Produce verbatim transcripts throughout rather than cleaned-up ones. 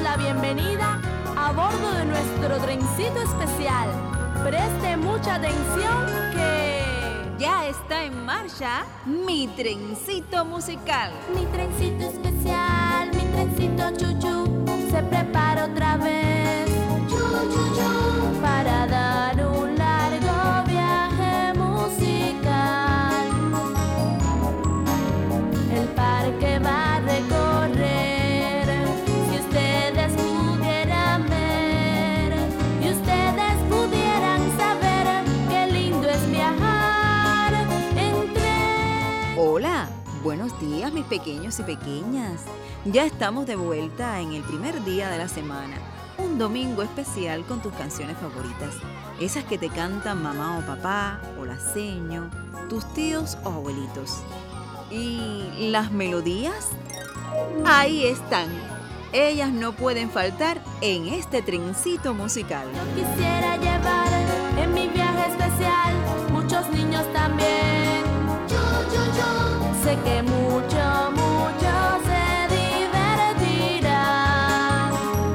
la bienvenida a bordo de nuestro trencito especial. Preste mucha atención que... ya está en marcha mi trencito musical. Mi trencito especial, mi trencito chuchu, se prepara otra vez. Chu, chu, chu, para dar un largo viaje musical. El parque va a recorrer, si ustedes pudieran ver, y ustedes pudieran saber qué lindo es viajar en tren. Hola, buenos días mis pequeños y pequeñas. Ya estamos de vuelta en el primer día de la semana. Un domingo especial con tus canciones favoritas. Esas que te cantan mamá o papá, o la seño, tus tíos o abuelitos. ¿Y las melodías? Ahí están. Ellas no pueden faltar en este trencito musical. Yo quisiera llevar en mi viaje especial muchos niños también. Yo, yo, yo. Sé que mucho, mucho se divertirán.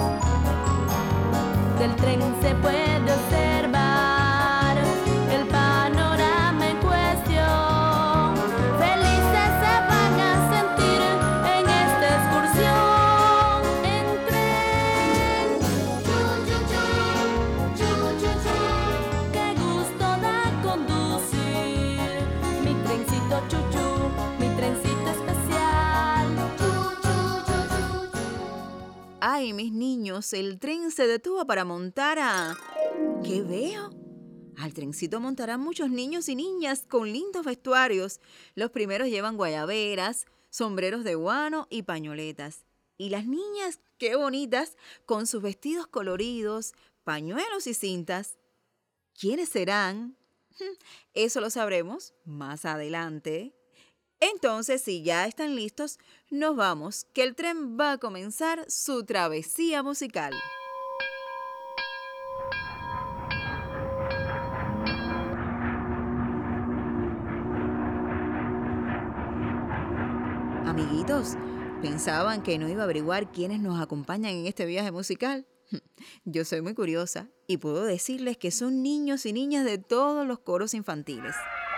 Del tren se puede observar el panorama en cuestión. Felices se van a sentir en esta excursión en tren. Chu, chu, chu, chu, chu, chu. Qué gusto da conducir mi trencito chuchu, mi trencito especial. Chu, chu, chu, chu, chu. Ay, mis niños, el tren se detuvo para montar a... ¿Qué veo? Al trencito montarán muchos niños y niñas con lindos vestuarios. Los primeros llevan guayaberas, sombreros de guano y pañoletas. Y las niñas, qué bonitas, con sus vestidos coloridos, pañuelos y cintas. ¿Quiénes serán? Eso lo sabremos más adelante. Entonces, si ya están listos, nos vamos, que el tren va a comenzar su travesía musical. Amiguitos, ¿pensaban que no iba a averiguar quiénes nos acompañan en este viaje musical? Yo soy muy curiosa y puedo decirles que son niños y niñas de todos los coros infantiles.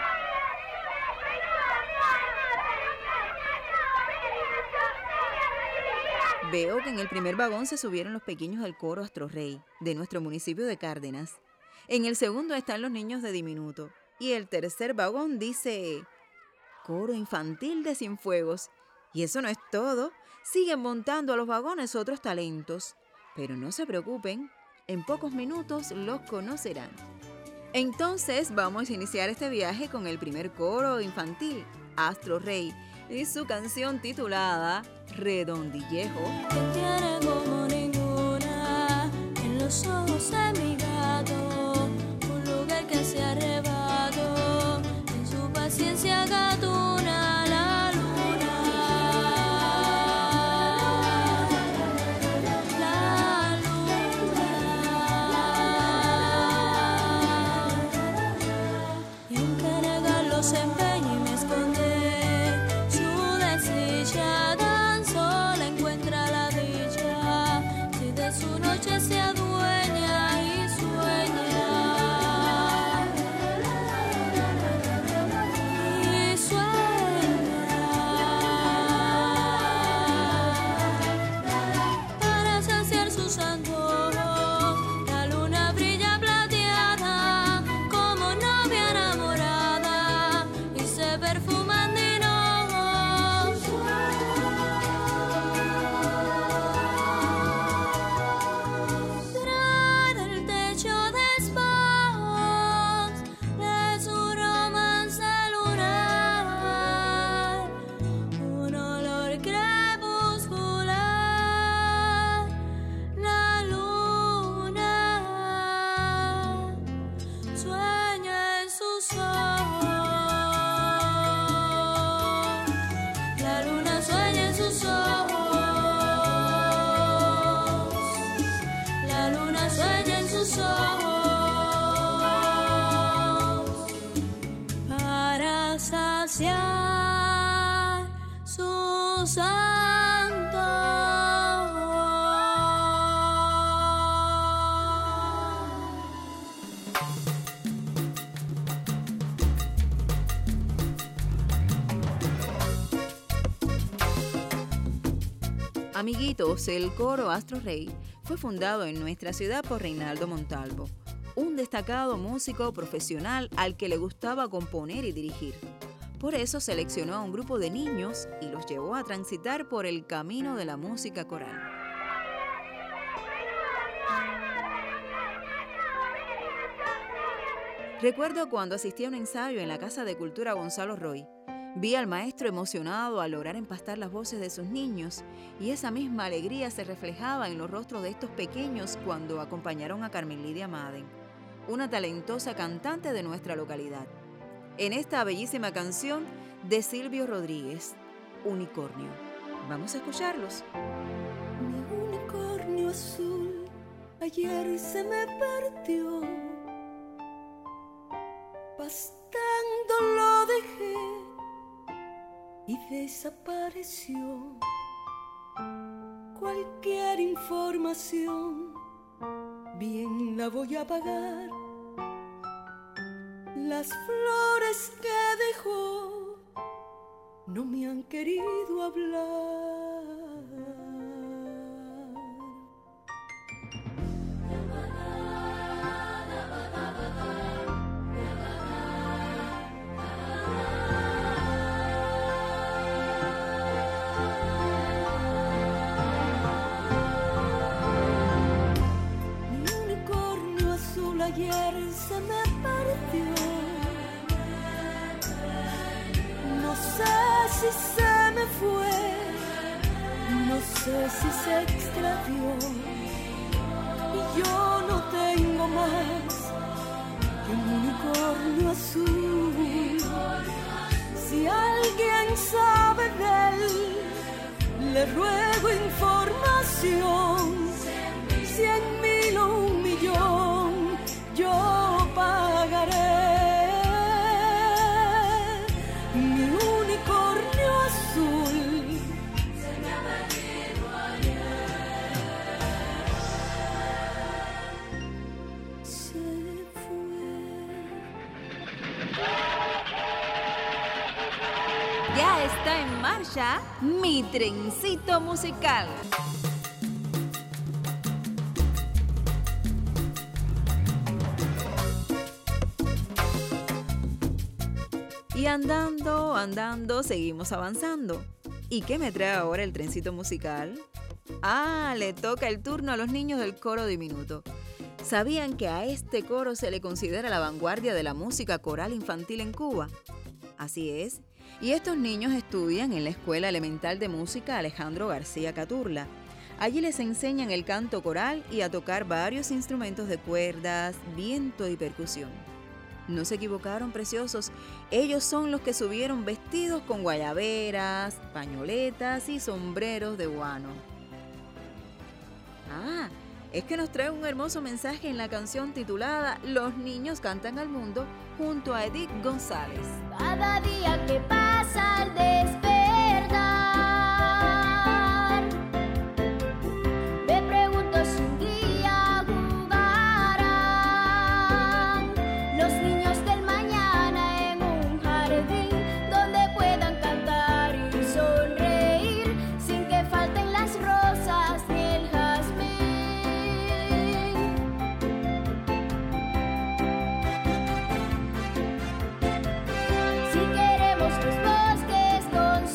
Veo que en el primer vagón se subieron los pequeños del coro Astro Rey, de nuestro municipio de Cárdenas. En el segundo están los niños de Diminuto. Y el tercer vagón dice... Coro infantil de Cienfuegos. Y eso no es todo. Siguen montando a los vagones otros talentos. Pero no se preocupen, en pocos minutos los conocerán. Entonces vamos a iniciar este viaje con el primer coro infantil, Astro Rey, y su canción titulada Redondillejo. Que tiene como ninguna en los ojos de mi gato, un lugar que se arrebató en su paciencia gatuna la luna. La luna. Y aunque negarlo se empeña y me esconde su desdicha, tan sola encuentra la dicha si de su noche se adueña y sueña. Y sueña. Para saciar sus antojos, la luna brilla plateada como novia enamorada y se perfuman de hinojos. Tras el techo de espejos de su romance lunar, un olor crepuscular, la luna sueña en sus ojos. La luna sueña en sus ojos. La luna sueña en sus ojos. Para saciar sus antojos. Amiguitos, el coro Astro Rey fue fundado en nuestra ciudad por Reinaldo Montalvo, un destacado músico profesional al que le gustaba componer y dirigir. Por eso seleccionó a un grupo de niños y los llevó a transitar por el camino de la música coral. Recuerdo cuando asistí a un ensayo en la Casa de Cultura Gonzalo Roy. Vi al maestro emocionado al lograr empastar las voces de sus niños y esa misma alegría se reflejaba en los rostros de estos pequeños cuando acompañaron a Carmen Lidia Madden, una talentosa cantante de nuestra localidad, en esta bellísima canción de Silvio Rodríguez, Unicornio. Vamos a escucharlos. Mi unicornio azul ayer se me perdió, pastando lo dejé y desapareció. Cualquier información bien la voy a pagar. Las flores que dejó no me han querido hablar. Ayer se me perdió, no sé si se me fue, no sé si se extravió, y yo no tengo más que un unicornio azul. Si alguien sabe de él, le ruego información, cien mil o un millón yo pagaré. Mi unicornio azul se me ha perdido ayer, se fue. Ya está en marcha mi trencito musical. Y andando, andando, seguimos avanzando. ¿Y qué me trae ahora el trencito musical? Ah, le toca el turno a los niños del coro diminuto. ¿Sabían que a este coro se le considera la vanguardia de la música coral infantil en Cuba? Así es. Y estos niños estudian en la Escuela Elemental de Música Alejandro García Caturla. Allí les enseñan el canto coral y a tocar varios instrumentos de cuerdas, viento y percusión. No se equivocaron, preciosos. Ellos son los que subieron vestidos con guayaberas, pañoletas y sombreros de guano. Ah, es que nos trae un hermoso mensaje en la canción titulada Los niños cantan al mundo junto a Edith González. Cada día que pasa al despertar, me pregunto si un día jugarán los niños del mañana en un jardín donde puedan cantar y sonreír sin que falten las rosas ni el jazmín. Si queremos los bosques con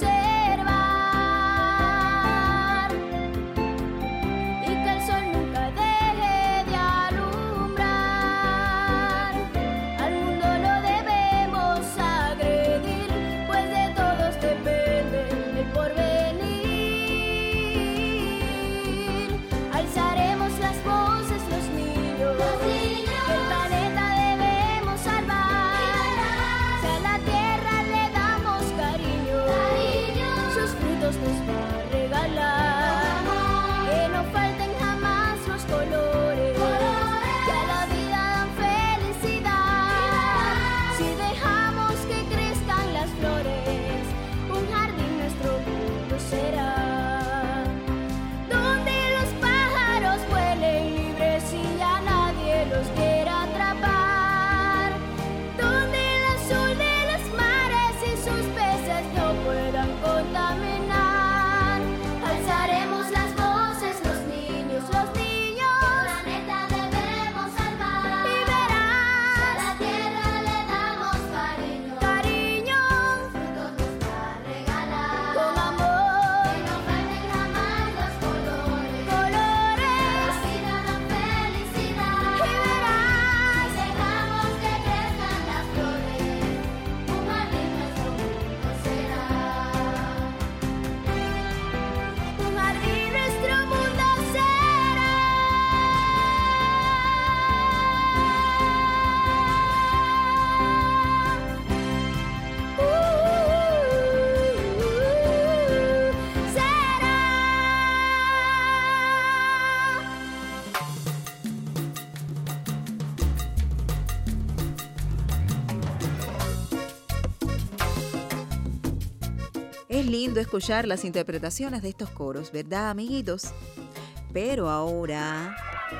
lindo escuchar las interpretaciones de estos coros, ¿verdad, amiguitos? Pero ahora...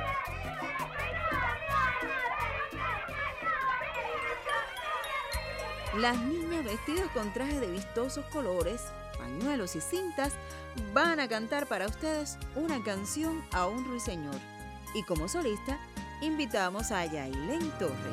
las niñas vestidas con trajes de vistosos colores, pañuelos y cintas van a cantar para ustedes una canción a un ruiseñor. Y como solista, invitamos a Yailén Torres.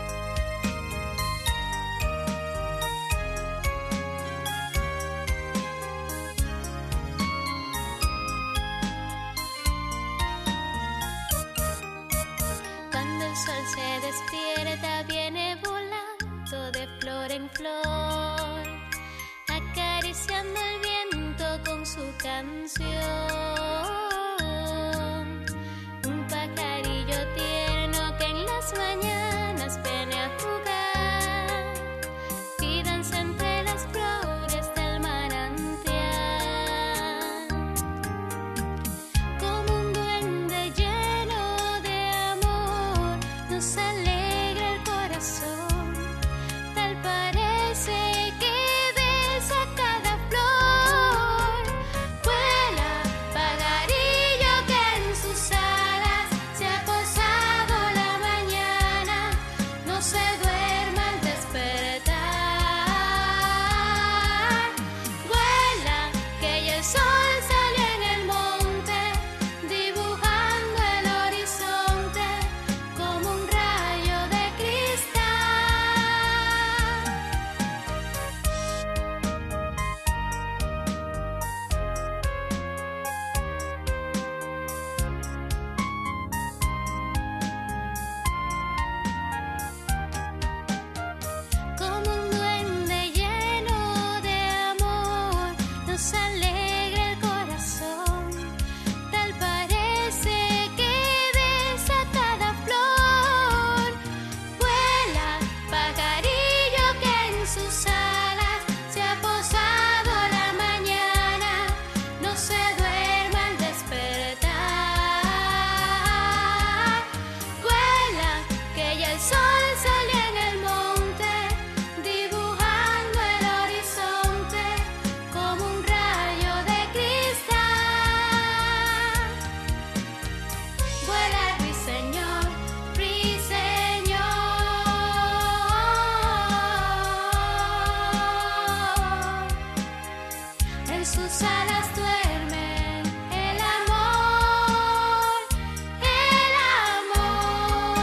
Cuando el sol se despierta, viene volando de flor en flor, acariciando el viento con su canción. Un pajarillo tierno que en las mañanas viene a jugar y danza entre las flores del manantial. Como un duende lleno de amor nos alegra el corazón, tal parece que besa cada flor. Vuela, pajarillo, que en sus alas se ha posado la mañana, no se duerma al despertar. Vuela, que ya el sol salió en el monte, dibujando el horizonte como un rayo de cristal. Como un duende lleno de amor nos alegra el corazón, tal parece que besa cada flor. Vuela, pajarillo, que en sus alas se ha posado la mañana, no se duerma al despertar. Vuela, que ya el sol salió en el monte, dibujando el horizonte como un rayo de cristal. Vuela, ruiseñor, ruiseñor. En sus alas duerme el amor, el amor.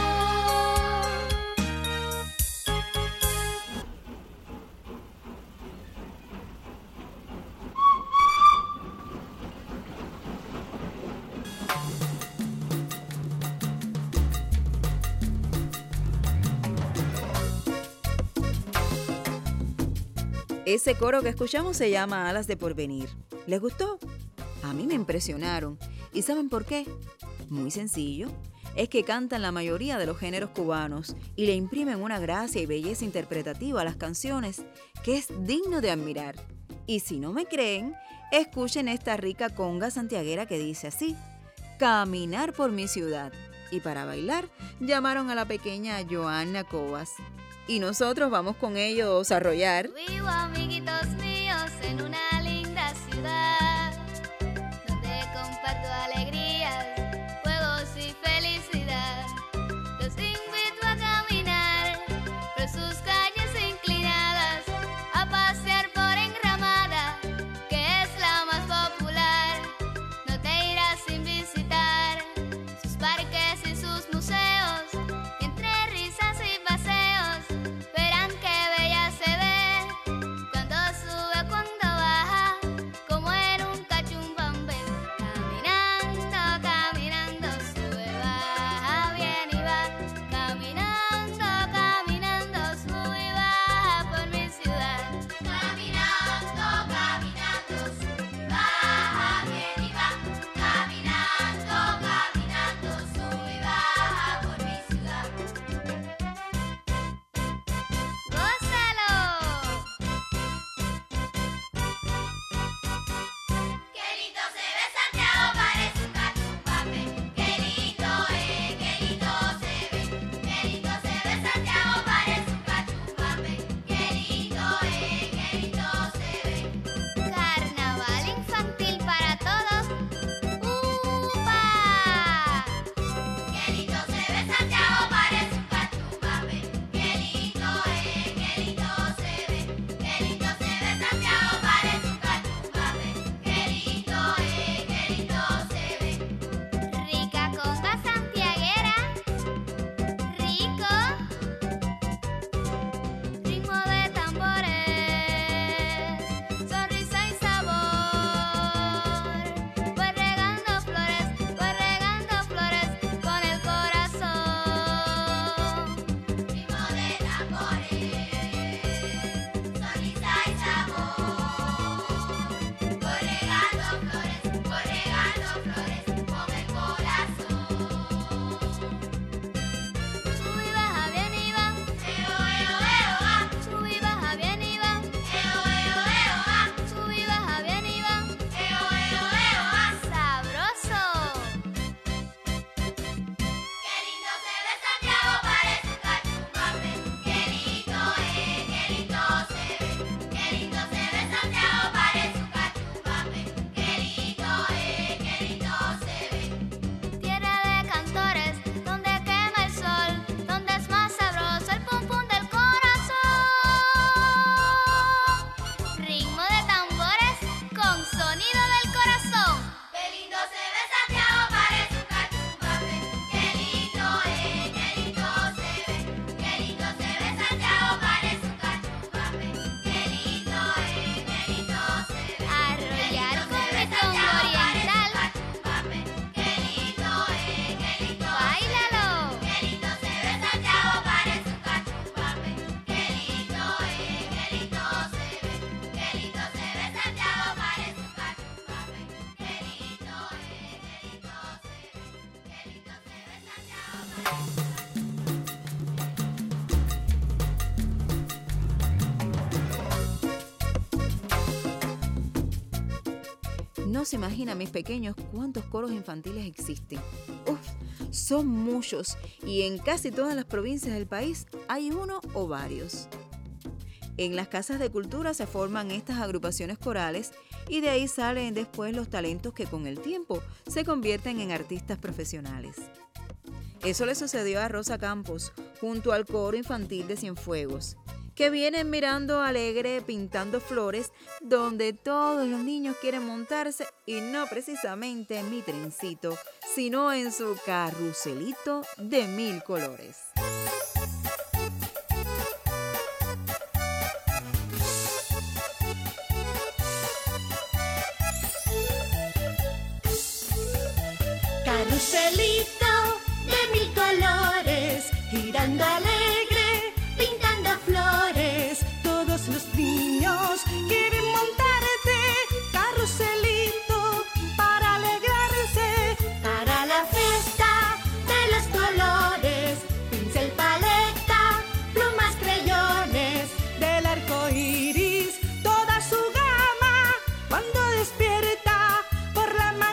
Ese coro que escuchamos se llama Alas de Porvenir. ¿Les gustó? A mí me impresionaron. ¿Y saben por qué? Muy sencillo. Es que cantan la mayoría de los géneros cubanos y le imprimen una gracia y belleza interpretativa a las canciones que es digno de admirar. Y si no me creen, escuchen esta rica conga santiaguera que dice así: caminar por mi ciudad. Y para bailar llamaron a la pequeña Joanna Cobas. Y nosotros vamos con ellos a arrollar. Vivo, amiguitos míos, en una linda ciudad donde comparto alegrías, juegos y felicidad. Los invito a caminar por sus calles inclinadas, a pasear por Enramada, que es la más popular. No te irás sin visitar sus parques y sus museos, y entre risas y paseos verán qué bella se ve cuando su No se imagina, mis pequeños, cuántos coros infantiles existen. Uf, son muchos y en casi todas las provincias del país hay uno o varios. En las casas de cultura se forman estas agrupaciones corales y de ahí salen después los talentos que con el tiempo se convierten en artistas profesionales. Eso le sucedió a Rosa Campos junto al coro infantil de Cienfuegos, que vienen mirando alegre pintando flores donde todos los niños quieren montarse y no precisamente en mi trencito, sino en su carruselito de mil colores. Carruselito de mil colores, girando alegre, pintando flores. Todos los niños quieren montarte, carruselito, para alegrarse. Para la fiesta de los colores, pincel, paleta, plumas, creyones, del arco iris, toda su gama. Cuando despierta por la mañana,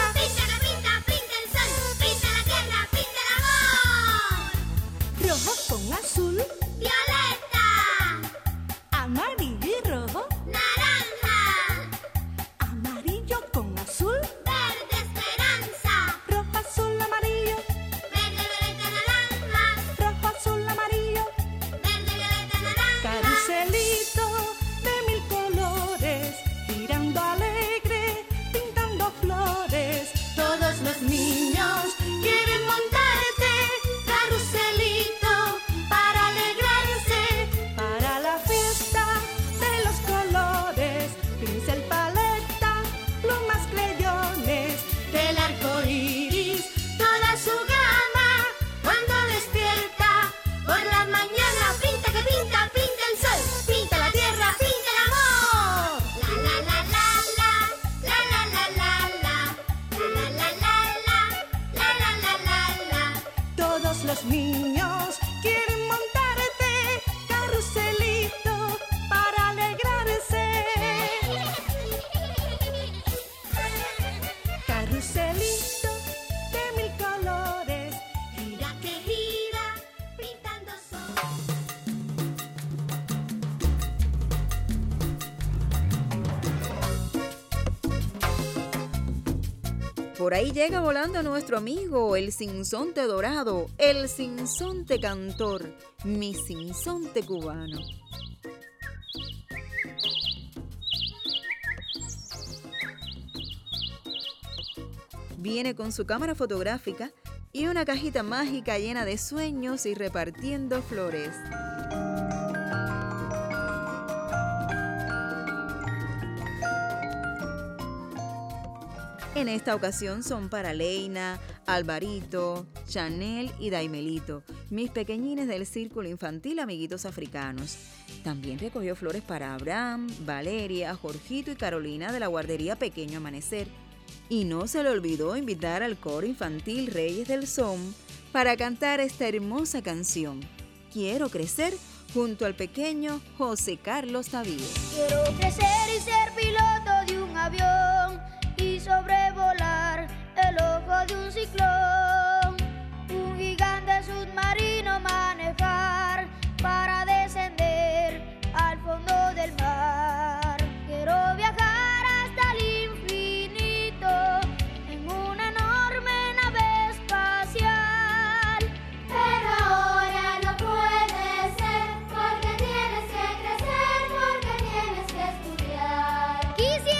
rojo con azul, Violeta, amarillo y rojo, naranja, amarillo con azul, verde esperanza, rojo, azul, amarillo, verde, violeta, naranja, rojo, azul, amarillo, verde, violeta, naranja. carruselito de mil colores, girando alegre, pintando flores. Todos los niños quieren montarte, carruselito, para alegrarse. Para la fiesta de los colores, pincel, paleta, plumas, creyones, del arco iris, toda su gama. Cuando despierta por la mañana, pinta que pinta, pinta el sol, pinta la tierra, pinta el amor. La la la la la, la la la la la, la la la la, la la la la la. Todos los niños quieren montarte, carruselito, para alegrarse. Carruselito de mil colores, gira que gira, pintando sol. Por ahí llega volando nuestro amigo, el sinsonte dorado, el sinsonte cantor, mi sinsonte cubano. Viene con su cámara fotográfica y una cajita mágica llena de sueños y repartiendo flores. En esta ocasión son para Leina, Alvarito, Chanel y Daimelito, mis pequeñines del círculo infantil Amiguitos Africanos. También recogió flores para Abraham, Valeria, Jorgito y Carolina de la guardería Pequeño Amanecer. Y no se le olvidó invitar al coro infantil Reyes del Son para cantar esta hermosa canción, Quiero crecer, junto al pequeño José Carlos David. Quiero crecer y ser piloto de un avión y sobrevolar el ojo de un ciclón, un gigante submarino manejar para descender al fondo del mar. Quiero viajar hasta el infinito en una enorme nave espacial. Pero ahora no puede ser, porque tienes que crecer, porque tienes que estudiar. Quisiera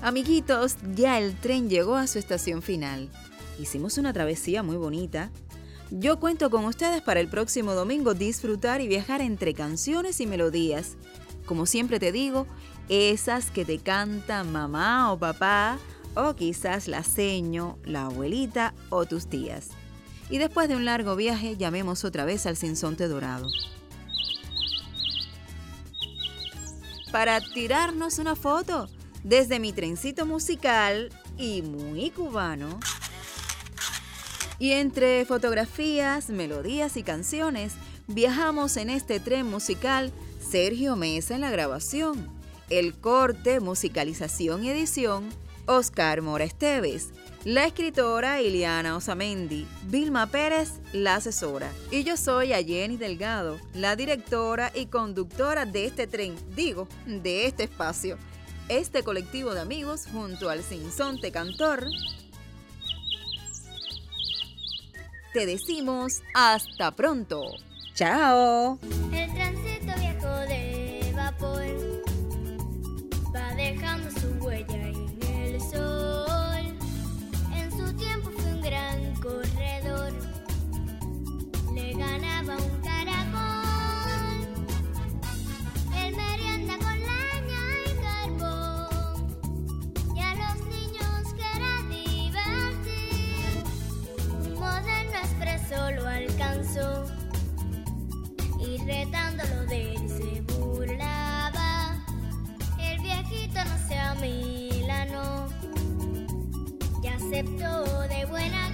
Amiguitos, ya el tren llegó a su estación final. Hicimos una travesía muy bonita. Yo cuento con ustedes para el próximo domingo disfrutar y viajar entre canciones y melodías. Como siempre te digo, esas que te canta mamá o papá, o quizás la seño, la abuelita o tus tías. Y después de un largo viaje, llamemos otra vez al sinsonte dorado. Para tirarnos una foto desde mi trencito musical y muy cubano. Y entre fotografías, melodías y canciones, viajamos en este tren musical Sergio Mesa en la grabación, el corte, musicalización y edición, Oscar Mora Esteves, la escritora Iliana Osamendi, Vilma Pérez, la asesora. Y yo soy Ayeni Delgado, la directora y conductora de este tren, digo, de este espacio. Este colectivo de amigos junto al sinsonte cantor, te decimos hasta pronto. ¡Chao! El trencito viejo de vapor va dejando su huella en el sol. En su tiempo fue un gran corredor, le ganaba un caracol. Él merienda con leña y carbón, y a los niños quería divertir. Un moderno expreso lo alcanzó, y retándolo de él se burlaba. El viejito no se amilano y aceptó de buena